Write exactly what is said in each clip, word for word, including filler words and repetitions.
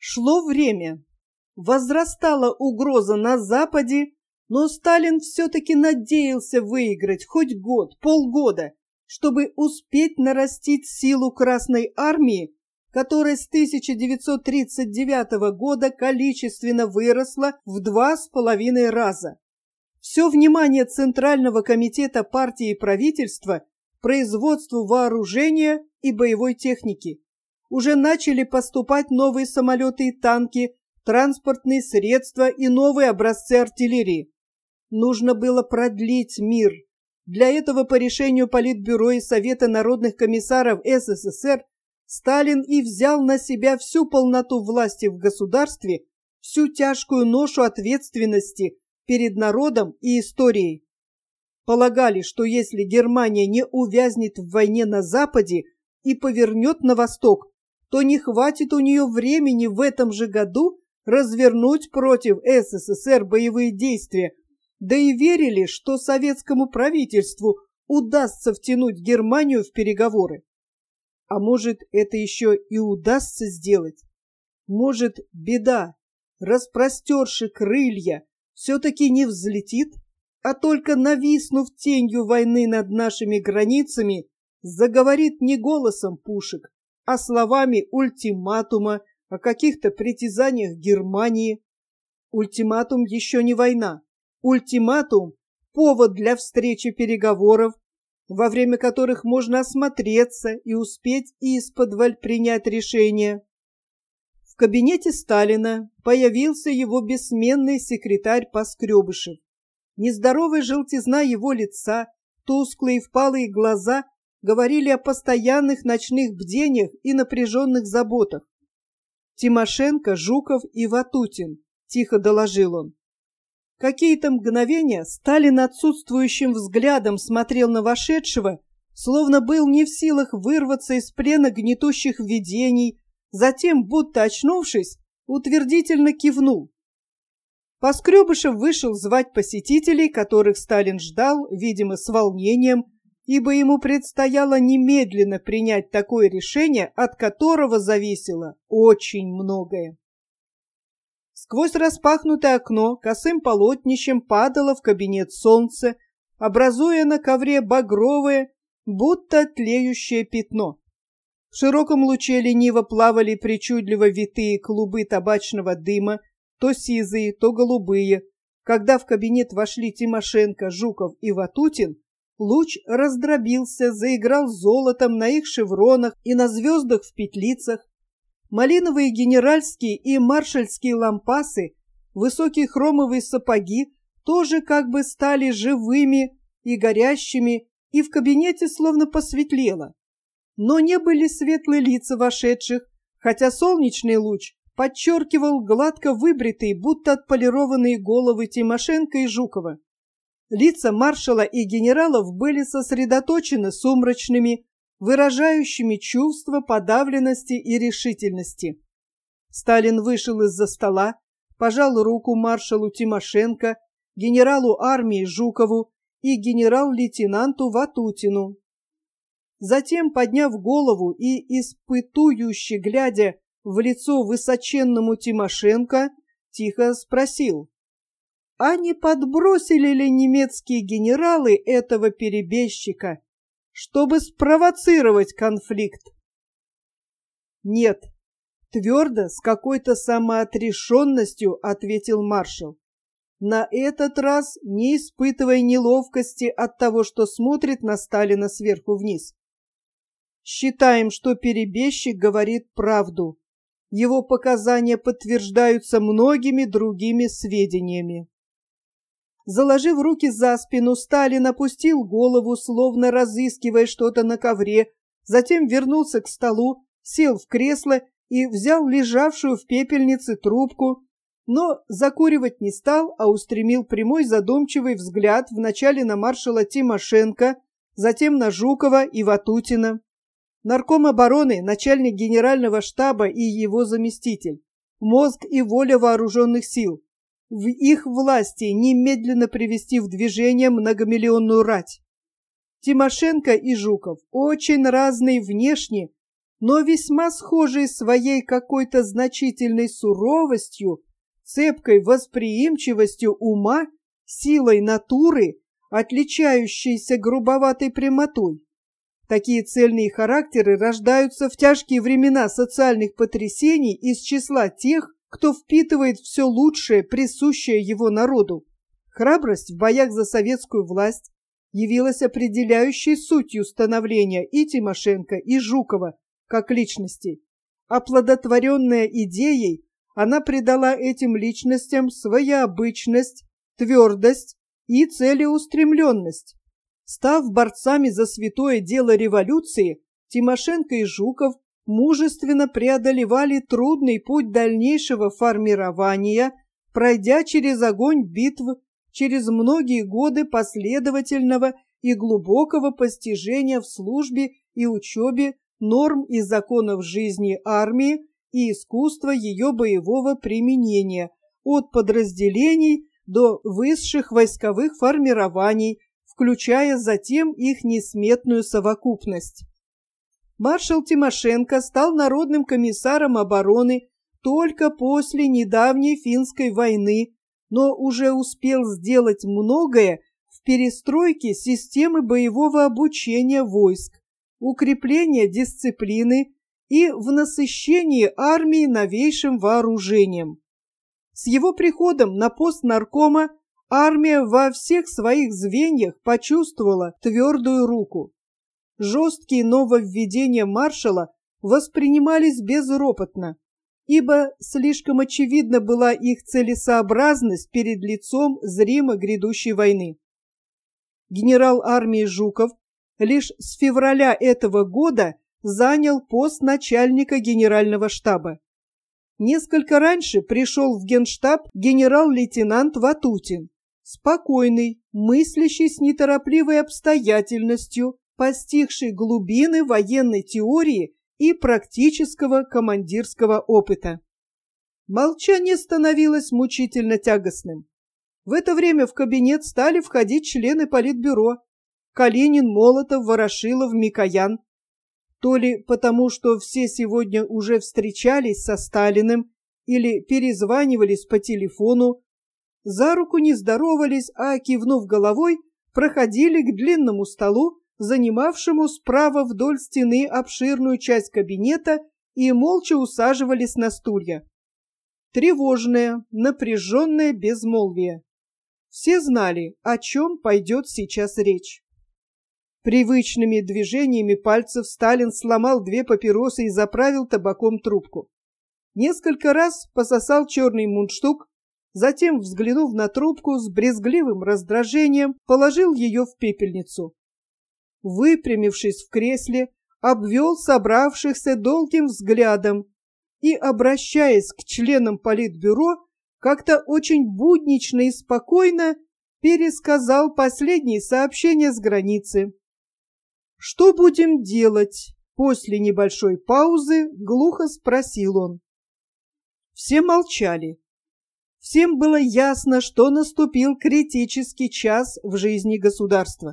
Шло время. Возрастала угроза на Западе, но Сталин все-таки надеялся выиграть хоть год, полгода, чтобы успеть нарастить силу Красной Армии, которая с тысяча девятьсот тридцать девятого года количественно выросла в два с половиной раза. Все внимание Центрального комитета партии и правительства к производству вооружения и боевой техники. Уже начали поступать новые самолеты и танки, транспортные средства и новые образцы артиллерии. Нужно было продлить мир. Для этого по решению Политбюро и Совета народных комиссаров СССР Сталин и взял на себя всю полноту власти в государстве, всю тяжкую ношу ответственности перед народом и историей. Полагали, что если Германия не увязнет в войне на Западе и повернет на восток, то не хватит у нее времени в этом же году развернуть против СССР боевые действия, да и верили, что советскому правительству удастся втянуть Германию в переговоры. А может, это еще и удастся сделать? Может, беда, распростерши крылья, все-таки не взлетит, а только нависнув тенью войны над нашими границами, заговорит не голосом пушек, а словами ультиматума о каких-то притязаниях Германии. Ультиматум еще не война. Ультиматум – повод для встречи переговоров, во время которых можно осмотреться и успеть исподволь принять решение. В кабинете Сталина появился его бессменный секретарь Поскребышев. Нездоровая желтизна его лица, тусклые и впалые глаза говорили о постоянных ночных бдениях и напряженных заботах. «Тимошенко, Жуков и Ватутин», – тихо доложил он. Какие-то мгновения Сталин отсутствующим взглядом смотрел на вошедшего, словно был не в силах вырваться из плена гнетущих видений, затем, будто очнувшись, утвердительно кивнул. Поскребышев вышел звать посетителей, которых Сталин ждал, видимо, с волнением, ибо ему предстояло немедленно принять такое решение, от которого зависело очень многое. Сквозь распахнутое окно косым полотнищем падало в кабинет солнце, образуя на ковре багровое, будто тлеющее пятно. В широком луче лениво плавали причудливо витые клубы табачного дыма, то сизые, то голубые. Когда в кабинет вошли Тимошенко, Жуков и Ватутин, луч раздробился, заиграл золотом на их шевронах и на звездах в петлицах. Малиновые генеральские и маршальские лампасы, высокие хромовые сапоги тоже как бы стали живыми и горящими, и в кабинете словно посветлело. Но не были светлые лица вошедших, хотя солнечный луч подчеркивал гладко выбритые, будто отполированные головы Тимошенко и Жукова. Лица маршала и генералов были сосредоточены сумрачными, выражающими чувства подавленности и решительности. Сталин вышел из-за стола, пожал руку маршалу Тимошенко, генералу армии Жукову и генерал-лейтенанту Ватутину. Затем, подняв голову и испытующе глядя в лицо высоченному Тимошенко, тихо спросил: «А не подбросили ли немецкие генералы этого перебежчика, чтобы спровоцировать конфликт?» «Нет», — твердо, с какой-то самоотрешенностью ответил маршал, на этот раз не испытывая неловкости от того, что смотрит на Сталина сверху вниз. «Считаем, что перебежчик говорит правду. Его показания подтверждаются многими другими сведениями». Заложив руки за спину, Сталин опустил голову, словно разыскивая что-то на ковре, затем вернулся к столу, сел в кресло и взял лежавшую в пепельнице трубку, но закуривать не стал, а устремил прямой задумчивый взгляд вначале на маршала Тимошенко, затем на Жукова и Ватутина. Нарком обороны, начальник генерального штаба и его заместитель, мозг и воля вооруженных сил. В их власти немедленно привести в движение многомиллионную рать. Тимошенко и Жуков очень разные внешне, но весьма схожий своей какой-то значительной суровостью, цепкой восприимчивостью ума, силой натуры, отличающейся грубоватой прямотой. Такие цельные характеры рождаются в тяжкие времена социальных потрясений из числа тех, кто впитывает все лучшее, присущее его народу. Храбрость в боях за советскую власть явилась определяющей сутью становления и Тимошенко, и Жукова как личностей. Оплодотворенная идеей, она придала этим личностям своеобычность, твердость и целеустремленность. Став борцами за святое дело революции, Тимошенко и Жуков мужественно преодолевали трудный путь дальнейшего формирования, пройдя через огонь битв, через многие годы последовательного и глубокого постижения в службе и учебе норм и законов жизни армии и искусства ее боевого применения, от подразделений до высших войсковых формирований, включая затем их несметную совокупность. Маршал Тимошенко стал народным комиссаром обороны только после недавней финской войны, но уже успел сделать многое в перестройке системы боевого обучения войск, укрепления дисциплины и в насыщении армии новейшим вооружением. С его приходом на пост наркома армия во всех своих звеньях почувствовала твердую руку. Жесткие нововведения маршала воспринимались безропотно, ибо слишком очевидна была их целесообразность перед лицом зримо грядущей войны. Генерал армии Жуков лишь с февраля этого года занял пост начальника генерального штаба. Несколько раньше пришел в Генштаб генерал-лейтенант Ватутин, спокойный, мыслящий с неторопливой обстоятельностью, постигший глубины военной теории и практического командирского опыта. Молчание становилось мучительно тягостным. В это время в кабинет стали входить члены Политбюро: Калинин, Молотов, Ворошилов, Микоян. То ли потому, что все сегодня уже встречались со Сталиным или перезванивались по телефону, за руку не здоровались, а, кивнув головой, проходили к длинному столу, занимавшему справа вдоль стены обширную часть кабинета, и молча усаживались на стулья. Тревожное, напряженное безмолвие. Все знали, о чем пойдет сейчас речь. Привычными движениями пальцев Сталин сломал две папиросы и заправил табаком трубку. Несколько раз пососал черный мундштук, затем, взглянув на трубку, с брезгливым раздражением положил ее в пепельницу. Выпрямившись в кресле, обвел собравшихся долгим взглядом и, обращаясь к членам Политбюро, как-то очень буднично и спокойно пересказал последние сообщения с границы. «Что будем делать?» — после небольшой паузы глухо спросил он. Все молчали. Всем было ясно, что наступил критический час в жизни государства.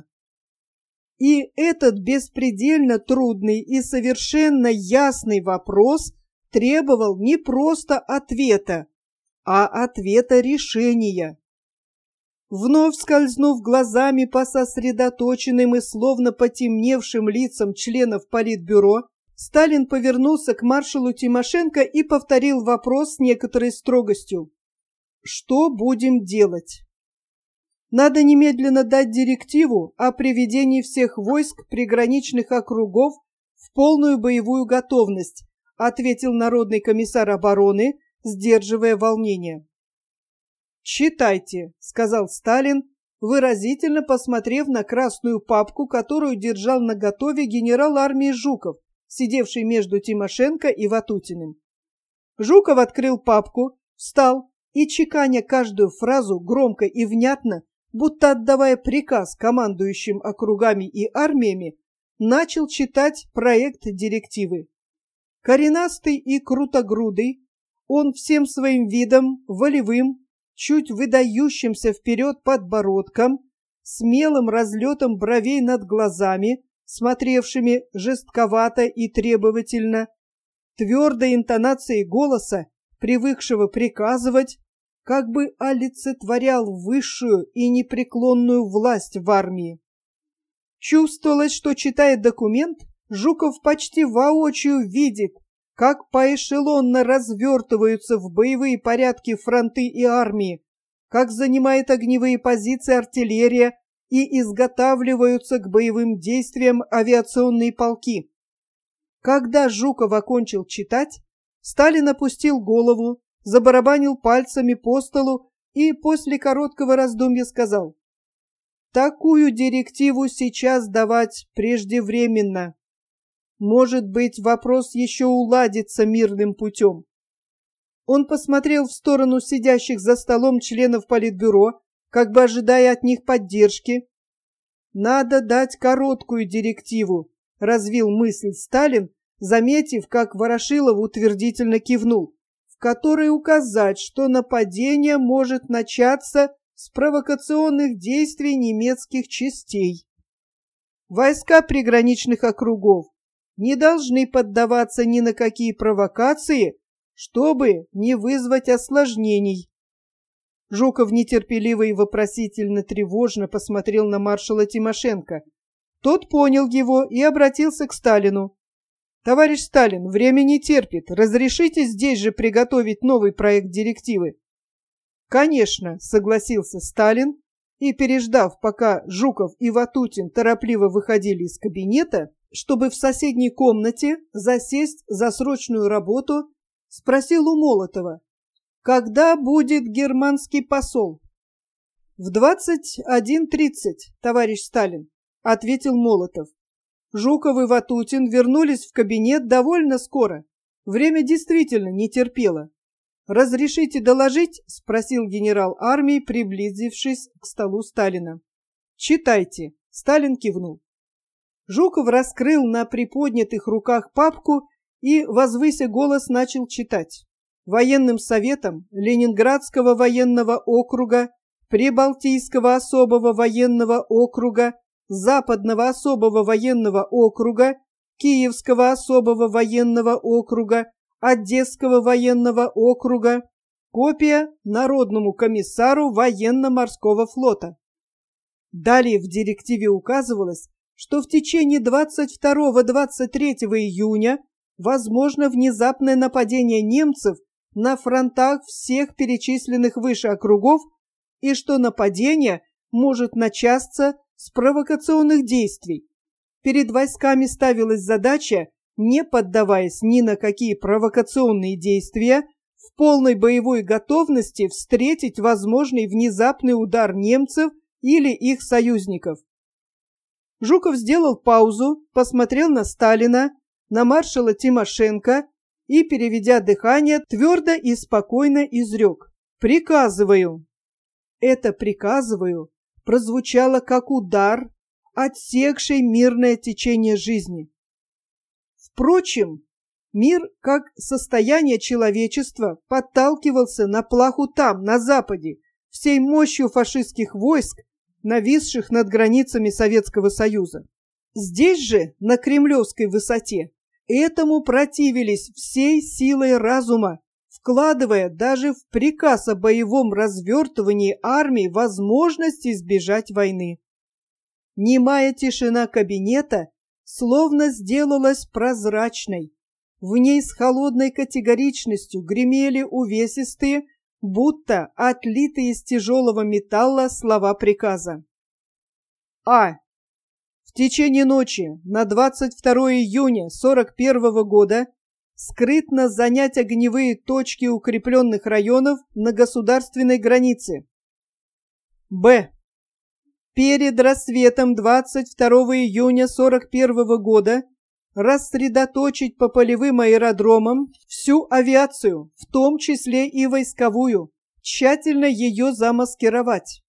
И этот беспредельно трудный и совершенно ясный вопрос требовал не просто ответа, а ответа решения. Вновь скользнув глазами по сосредоточенным и словно потемневшим лицам членов Политбюро, Сталин повернулся к маршалу Тимошенко и повторил вопрос с некоторой строгостью. «Что будем делать?» «Надо немедленно дать директиву о приведении всех войск приграничных округов в полную боевую готовность», ответил народный комиссар обороны, сдерживая волнение. «Читайте», — сказал Сталин, выразительно посмотрев на красную папку, которую держал наготове генерал армии Жуков, сидевший между Тимошенко и Ватутиным. Жуков открыл папку, встал и, чеканя каждую фразу громко и внятно, будто отдавая приказ командующим округами и армиями, начал читать проект директивы. Коренастый и крутогрудый, он всем своим видом, волевым, чуть выдающимся вперед подбородком, смелым разлетом бровей над глазами, смотревшими жестковато и требовательно, твердой интонацией голоса, привыкшего приказывать, как бы олицетворял высшую и непреклонную власть в армии. Чувствовалось, что, читая документ, Жуков почти воочию видит, как поэшелонно развертываются в боевые порядки фронты и армии, как занимает огневые позиции артиллерия и изготавливаются к боевым действиям авиационные полки. Когда Жуков окончил читать, Сталин опустил голову, забарабанил пальцами по столу и после короткого раздумья сказал: «Такую директиву сейчас давать преждевременно. Может быть, вопрос еще уладится мирным путем». Он посмотрел в сторону сидящих за столом членов Политбюро, как бы ожидая от них поддержки. «Надо дать короткую директиву», — развил мысль Сталин, заметив, как Ворошилов утвердительно кивнул, в которой указать, что нападение может начаться с провокационных действий немецких частей. Войска приграничных округов не должны поддаваться ни на какие провокации, чтобы не вызвать осложнений. Жуков нетерпеливо и вопросительно-тревожно посмотрел на маршала Тимошенко. Тот понял его и обратился к Сталину. «Товарищ Сталин, время не терпит. Разрешите здесь же приготовить новый проект директивы?» «Конечно», — согласился Сталин, и, переждав, пока Жуков и Ватутин торопливо выходили из кабинета, чтобы в соседней комнате засесть за срочную работу, спросил у Молотова: «Когда будет германский посол?» «В двадцать один тридцать, товарищ Сталин», — ответил Молотов. Жуков и Ватутин вернулись в кабинет довольно скоро. Время действительно не терпело. «Разрешите доложить?» — спросил генерал армии, приблизившись к столу Сталина. «Читайте», — Сталин кивнул. Жуков раскрыл на приподнятых руках папку и, возвыся голос, начал читать. Военным советом Ленинградского военного округа, Прибалтийского особого военного округа, Западного особого военного округа, Киевского особого военного округа, Одесского военного округа, копия Народному комиссару военно-морского флота. Далее в директиве указывалось, что в течение двадцать второго — двадцать третьего июня возможно внезапное нападение немцев на фронтах всех перечисленных выше округов и что нападение может начаться с провокационных действий. Перед войсками ставилась задача, не поддаваясь ни на какие провокационные действия, в полной боевой готовности встретить возможный внезапный удар немцев или их союзников. Жуков сделал паузу, посмотрел на Сталина, на маршала Тимошенко и, переведя дыхание, твердо и спокойно изрек: «Приказываю». Это «приказываю» прозвучало как удар, отсекший мирное течение жизни. Впрочем, мир, как состояние человечества, подталкивался на плаху там, на Западе, всей мощью фашистских войск, нависших над границами Советского Союза. Здесь же, на Кремлевской высоте, этому противились всей силой разума, вкладывая даже в приказ о боевом развертывании армии возможность избежать войны. Немая тишина кабинета словно сделалась прозрачной. В ней с холодной категоричностью гремели увесистые, будто отлитые из тяжелого металла слова приказа. А. В течение ночи на двадцать второе июня сорок первого года скрытно занять огневые точки укрепленных районов на государственной границе. Б. Перед рассветом двадцать второго июня сорок первого года рассредоточить по полевым аэродромам всю авиацию, в том числе и войсковую, тщательно ее замаскировать.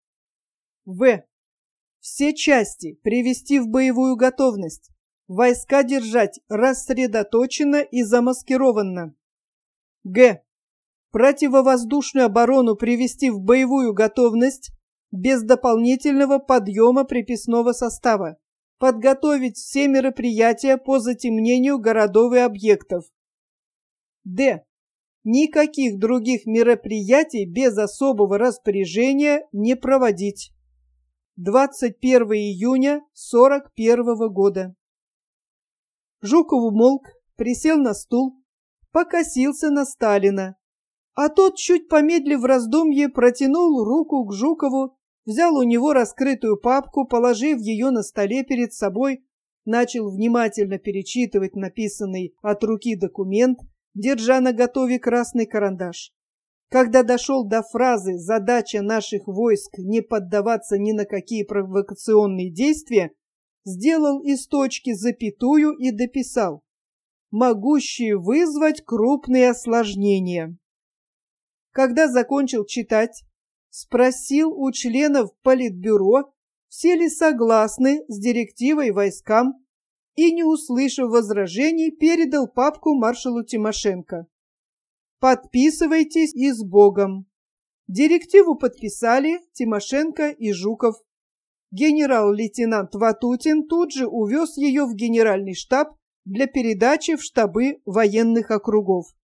В. Все части привести в боевую готовность, войска держать рассредоточенно и замаскированно. Г. Противовоздушную оборону привести в боевую готовность без дополнительного подъема приписного состава, подготовить все мероприятия по затемнению городов и объектов. Д. Никаких других мероприятий без особого распоряжения не проводить. двадцать первого июня сорок первого года. Жуков умолк, присел на стул, покосился на Сталина, а тот, чуть помедлив в раздумье, протянул руку к Жукову, взял у него раскрытую папку, положив ее на столе перед собой, начал внимательно перечитывать написанный от руки документ, держа наготове красный карандаш. Когда дошел до фразы «задача наших войск не поддаваться ни на какие провокационные действия», сделал из точки запятую и дописал «могущие вызвать крупные осложнения». Когда закончил читать, спросил у членов Политбюро, все ли согласны с директивой войскам, и, не услышав возражений, передал папку маршалу Тимошенко. «Подписывайтесь и с Богом». Директиву подписали Тимошенко и Жуков. Генерал-лейтенант Ватутин тут же увез ее в генеральный штаб для передачи в штабы военных округов.